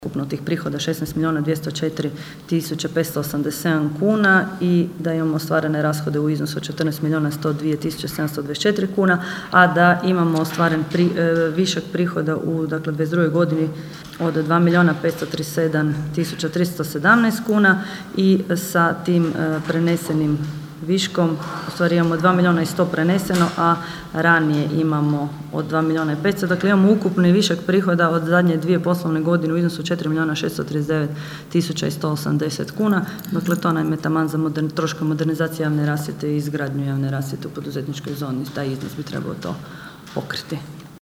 ukupno tih prihoda 16.204.587 kuna i da imamo ostvarene rashode u iznosu od 14.102.724 kuna, a da imamo ostvaren višak prihoda u 2022. godini od 2.537.317 kuna i sa tim prenesenim viškom ostvarujemo 2.100.000 preneseno, a ranije imamo od 2.500.000. Dakle, imamo ukupni višak prihoda od zadnje 2 poslovne godine u iznosu 4.639.180 kuna. Dakle, to nam je taman za troškove modernizacije javne rasvjete i izgradnju javne rasvjete u poduzetničkoj zoni. Taj iznos bi trebao to pokriti.